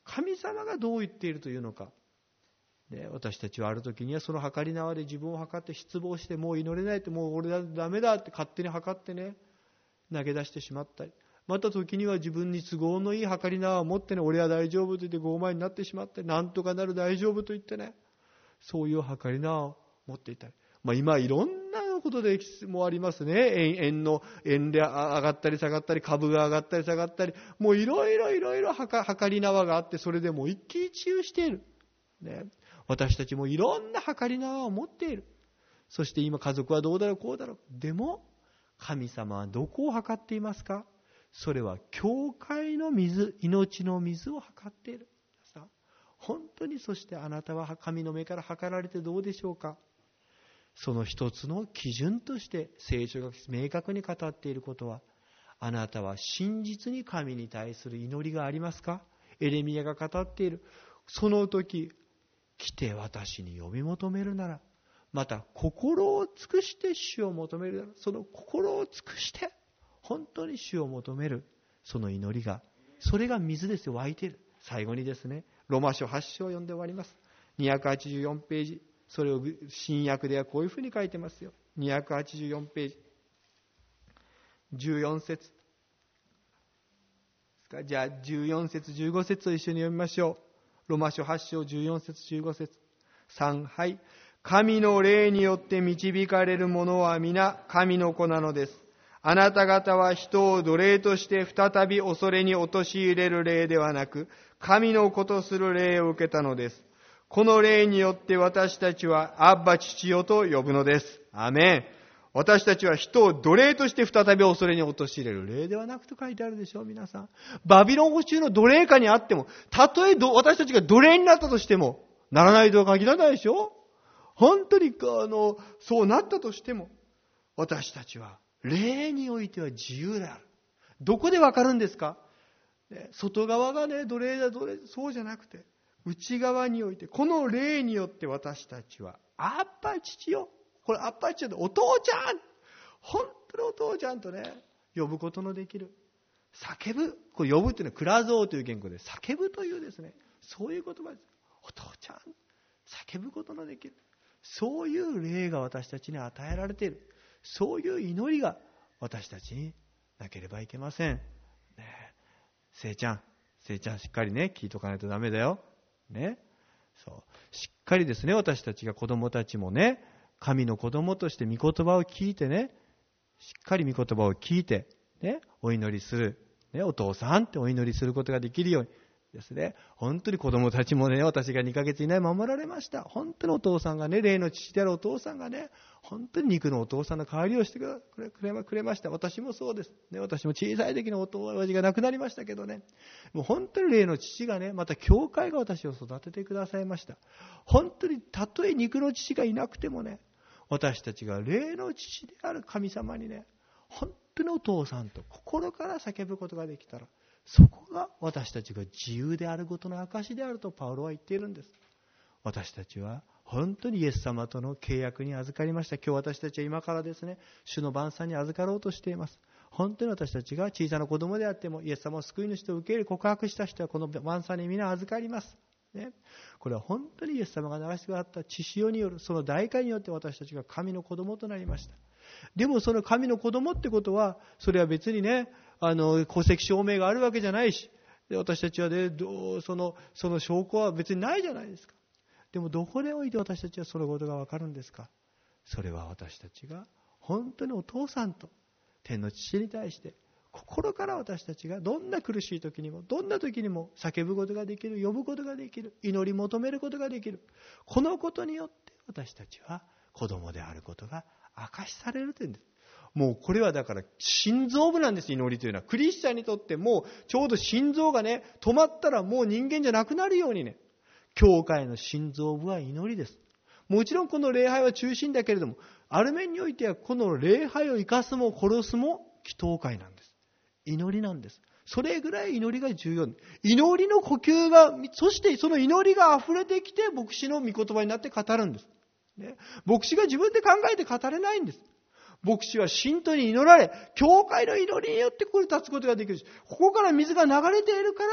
S2: 神様がどう言っているというのか。ね、私たちはある時にはその測り縄で自分を測って失望して、もう祈れないって、もう俺はダメだって勝手に測ってね、投げ出してしまったり、また時には自分に都合のいい測り縄を持ってね、俺は大丈夫と言って傲慢になってしまって、なんとかなる大丈夫と言ってね、そういう測り縄を持っていたり、まあ、今いろんなことでもありますね。円の円で上がったり下がったり、株が上がったり下がったり、もういろいろいろいろ測り縄があって、それでもう一喜一憂している、ね、私たちもいろんな測り縄を持っている。そして今家族はどうだろうこうだろう。でも神様はどこを測っていますか。それは教会の水、命の水を測っている。本当に、そしてあなたは神の目から測られてどうでしょうか。その一つの基準として聖書が明確に語っていることは、あなたは真実に神に対する祈りがありますか。エレミヤが語っている、その時来て私に呼び求めるなら、また心を尽くして主を求めるなら、その心を尽くして本当に主を求める、その祈りが、それが水ですよ、湧いている。最後にですね、ロマ書はち章を読んで終わります。にひゃくはちじゅうよんページ、それを新約ではこういうふうに書いてますよ。にひゃくはちじゅうよんページじゅうよん節ですか。じゃあじゅうよん節じゅうご節を一緒に読みましょう。ロマ書はち章じゅうよん節じゅうご節。さん、はい。神の霊によって導かれる者は皆神の子なのです。あなた方は人を奴隷として再び恐れに陥れる霊ではなく、神の子とする霊を受けたのです。この霊によって私たちはアッバ父よと呼ぶのです。アメン。私たちは人を奴隷として再び恐れに陥れる霊ではなくと書いてあるでしょう、皆さん。バビロン捕囚の奴隷下にあっても、たとえ私たちが奴隷になったとしても、ならないとは限らないでしょ。本当にあのそうなったとしても、私たちは霊においては自由である。どこでわかるんですか。外側がね、奴隷だ奴隷、そうじゃなくて、内側において、この霊によって私たちはアッパ父よ、これアッパ父よってお父ちゃん、本当にお父ちゃんとね呼ぶことのできる。叫ぶ、これ呼ぶっていうのはクラゾーという言語で叫ぶというですね、そういう言葉です。お父ちゃん、叫ぶことのできる、そういう霊が私たちに与えられている。そういう祈りが私たちになければいけません。ねえ、せいちゃん、せいちゃんしっかりね聞いとかないとダメだよ。ね、そうしっかりですね、私たちが子供たちもね、神の子供として御言葉を聞いてね、しっかり御言葉を聞いてね、お祈りする、ね、お父さんってお祈りすることができるようにですね。本当に子供たちもね、私がにかげつ以内守られました。本当にお父さんがね、霊の父であるお父さんがね、本当に肉のお父さんの代わりをしてくれ、くれ、くれました。私もそうです、ね、私も小さい時のお父親が亡くなりましたけどね、もう本当に霊の父がね、また教会が私を育ててくださいました。本当にたとえ肉の父がいなくてもね、私たちが霊の父である神様にね、本当にお父さんと心から叫ぶことができたら、そこが私たちが自由であることの証であるとパウロは言っているんです。私たちは本当にイエス様との契約に預かりました。今日私たちは今からですね、主の晩餐に預かろうとしています。本当に私たちが小さな子供であっても、イエス様を救い主と受け入れ告白した人はこの晩餐に皆預かります。ね、これは本当にイエス様が流してくださった血潮によるその代価によって私たちが神の子供となりました。でもその神の子供ってことは、それは別にね、あの戸籍証明があるわけじゃないし、で私たちはね、どうそのその証拠は別にないじゃないですか。でもどこでおいて私たちはそのことがわかるんですか。それは私たちが本当にお父さんと天の父に対して心から私たちがどんな苦しい時にもどんな時にも叫ぶことができる、呼ぶことができる、祈り求めることができる。このことによって私たちは子供であることが証しされるというんです。もうこれはだから心臓部なんです。祈りというのはクリスチャンにとってもうちょうど心臓がね止まったらもう人間じゃなくなるようにね、教会の心臓部は祈りです。もちろんこの礼拝は中心だけれども、ある面においてはこの礼拝を生かすも殺すも祈祷会なんです。祈りなんです。それぐらい祈りが重要。祈りの呼吸が、そしてその祈りが溢れてきて牧師の御言葉になって語るんです、ね、牧師が自分で考えて語れないんです。牧師は信徒に祈られ、教会の祈りによってここに立つことができるし、ここから水が流れているから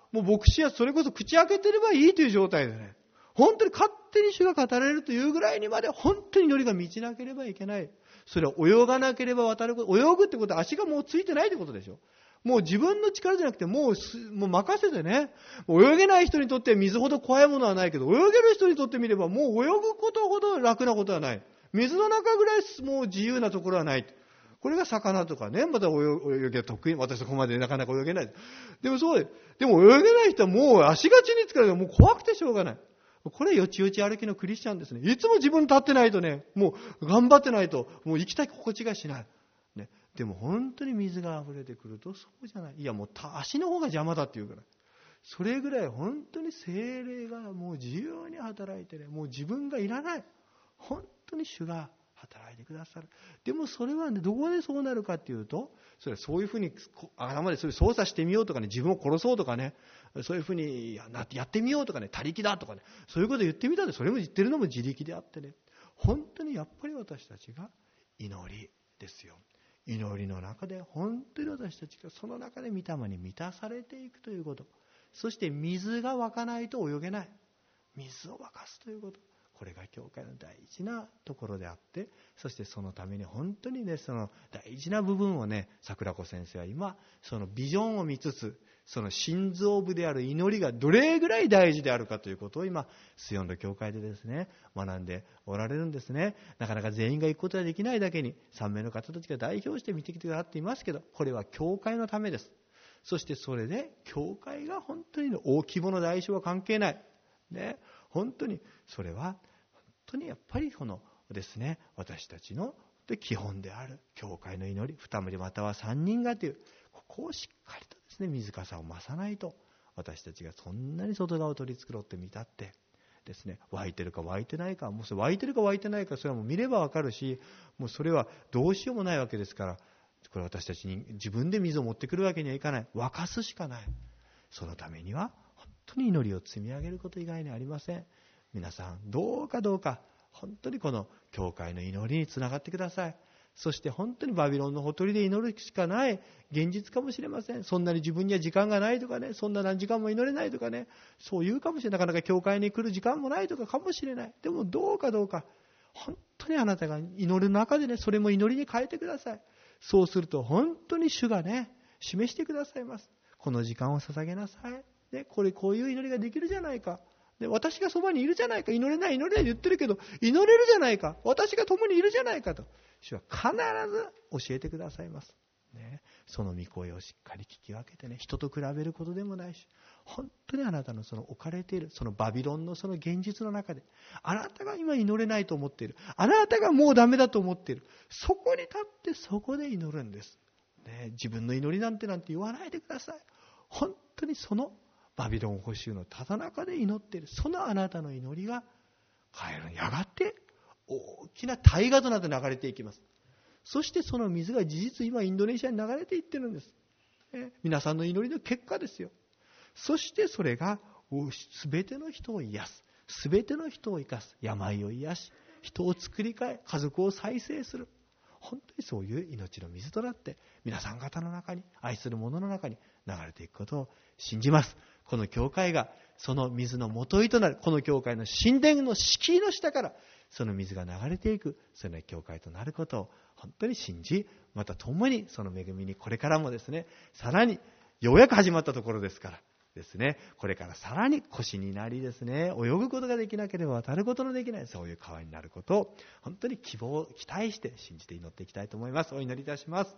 S2: もう牧師はそれこそ口開けてればいいという状態でね、本当に勝手に主が語られるというぐらいにまで本当に祈りが満ちなければいけない。それは泳がなければ渡ること、泳ぐってことは足がもうついてないってことでしょ。もう自分の力じゃなくてもうす、もう任せてね。泳げない人にとって水ほど怖いものはないけど、泳げる人にとってみればもう泳ぐことほど楽なことはない。水の中ぐらいもう自由なところはない。これが魚とかね、また泳ぎが得意。私そこまでなかなか泳げない。でもそうで、でも泳げない人はもう足がちにつかれてもう怖くてしょうがない。これよちよち歩きのクリスチャンですね。いつも自分立ってないとね、もう頑張ってないと、もう生きたい心地がしない。ね、でも本当に水が溢れてくるとそうじゃない。いやもう足の方が邪魔だっていうから。それぐらい本当に聖霊がもう自由に働いてね、もう自分がいらない。本当に主が働いてくださる。でもそれはね、どこでそうなるかっていうと、それはそういうふうに頭でそれ操作してみようとかね、自分を殺そうとかね、そういうふうにやってみようとかね、他力だとかね、そういうこと言ってみたって、それも言ってるのも自力であってね、本当にやっぱり私たちが祈りですよ。祈りの中で本当に私たちがその中で御霊に満たされていくということ。そして水が湧かないと泳げない。水を沸かすということ。これが教会の大事なところであって、そしてそのために本当にね、その大事な部分をね、桜子先生は今そのビジョンを見つつ、その心臓部である祈りがどれぐらい大事であるかということを今スヨンの教会でですね学んでおられるんですね。なかなか全員が行くことができないだけにさん名の方たちが代表して見てきてくださっていますけど、これは教会のためです。そしてそれで教会が本当に大規模の代償は関係ないね、本当にそれは本当にやっぱりこのですね、私たちの基本である教会の祈り、二人または三人がというここをしっかりとですね、水かさを増さないと、私たちがそんなに外側を取り繕ってみたってですね、湧いてるか湧いてないか、もうそれ湧いてるか湧いてないか、それはもう見ればわかるし、もうそれはどうしようもないわけですから、これ私たちに自分で水を持ってくるわけにはいかない。沸かすしかない。そのためには本当に祈りを積み上げること以外にありません。皆さんどうかどうか本当にこの教会の祈りにつながってください。そして本当にバビロンのほとりで祈るしかない現実かもしれません。そんなに自分には時間がないとかね、そんな何時間も祈れないとかね、そういうかもしれない。なかなか教会に来る時間もないとかかもしれない。でもどうかどうか本当にあなたが祈る中でね、それも祈りに変えてください。そうすると本当に主がね示してくださいます。この時間を捧げなさい、ね、これこういう祈りができるじゃないか、で私がそばにいるじゃないか、祈れない祈れない言ってるけど祈れるじゃないか、私が共にいるじゃないかと主は必ず教えてくださいます、ね、その御声をしっかり聞き分けてね、人と比べることでもないし、本当にあなたのその置かれているそのバビロンのその現実の中で、あなたが今祈れないと思っている、あなたがもうダメだと思っている、そこに立ってそこで祈るんです、ね、自分の祈りなんてなんて言わないでください。本当にそのバビロン捕囚のただ中で祈っているそのあなたの祈りがカエルにやがて大きな大河となって流れていきます。そしてその水が事実今インドネシアに流れていってるんです、ね、皆さんの祈りの結果ですよ。そしてそれがすべての人を癒す、すべての人を生かす、病を癒し人を作り変え家族を再生する、本当にそういう命の水となって皆さん方の中に愛する者の中に流れていくことを信じます。この教会がその水の元井となる、この教会の神殿の敷居の下からその水が流れていく、その教会となることを本当に信じ、また共にその恵みにこれからもですね、さらにようやく始まったところですからですね、これからさらに腰になりですね、泳ぐことができなければ渡ることのできない、そういう川になることを本当に希望、期待して信じて祈っていきたいと思います。お祈りいたします。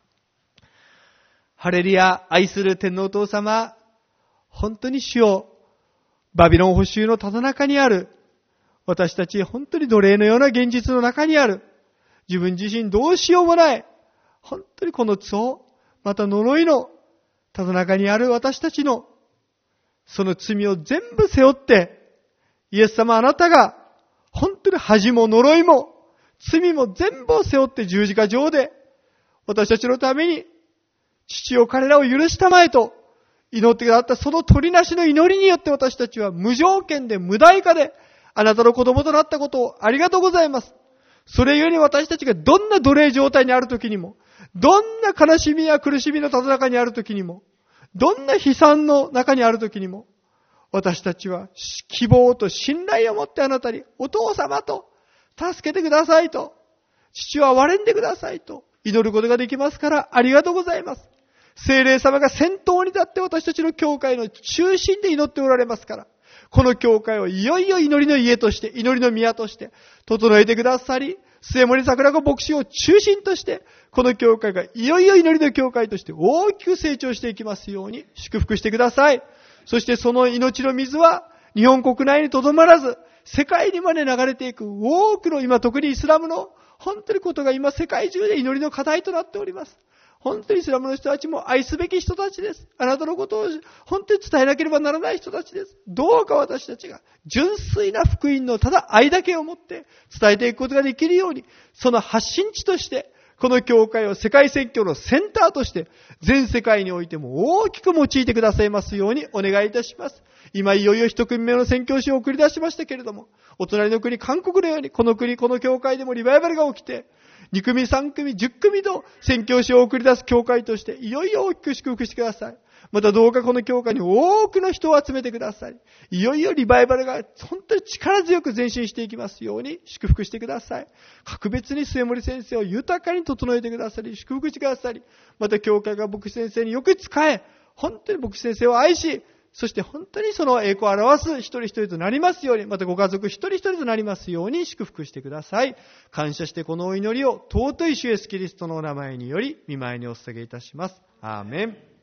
S2: ハレルヤ、愛する天皇お父様、本当に主よ、バビロン捕囚のただ中にある私たち本当に奴隷のような現実の中にある自分自身どうしようもない本当にこの罪、また呪いのただ中にある私たちのその罪を全部背負ってイエス様あなたが本当に恥も呪いも罪も全部を背負って十字架上で私たちのために父を彼らを許したまえと祈ってくださったその取りなしの祈りによって私たちは無条件で無代価であなたの子供となったことをありがとうございます。それゆえに私たちがどんな奴隷状態にあるときにも、どんな悲しみや苦しみのただ中にあるときにも、 どんな悲惨の中にあるときにも、私たちは希望と信頼を持ってあなたに、お父様と助けてくださいと、父は憐れんでくださいと祈ることができますから、ありがとうございます。聖霊様が先頭に立って私たちの教会の中心で祈っておられますから、この教会をいよいよ祈りの家として、祈りの宮として整えてくださり、末森桜子牧師を中心として、この教会がいよいよ祈りの教会として大きく成長していきますように祝福してください。そしてその命の水は日本国内にとどまらず、世界にまで流れていく多くの今特にイスラムの本当にことが今世界中で祈りの課題となっております。本当にイスラムの人たちも愛すべき人たちです。あなたのことを本当に伝えなければならない人たちです。どうか私たちが純粋な福音のただ愛だけを持って伝えていくことができるように、その発信地として、この教会を世界宣教のセンターとして、全世界においても大きく用いてくださいますようにお願いいたします。今いよいよ一組目の宣教師を送り出しましたけれども、お隣の国韓国のように、この国、この教会でもリバイバルが起きて、に組、さん組、じゅっ組と宣教師を送り出す教会として、いよいよ大きく祝福してください。またどうかこの教会に多くの人を集めてください。いよいよリバイバルが本当に力強く前進していきますように祝福してください。格別に末森先生を豊かに整えてくださり、祝福してくださり、また教会が牧師先生によく仕え、本当に牧師先生を愛し、そして本当にその栄光を表す一人一人となりますように、またご家族一人一人となりますように祝福してください。感謝してこのお祈りを尊い主イエスキリストのお名前により御前にお捧げいたします。アーメン。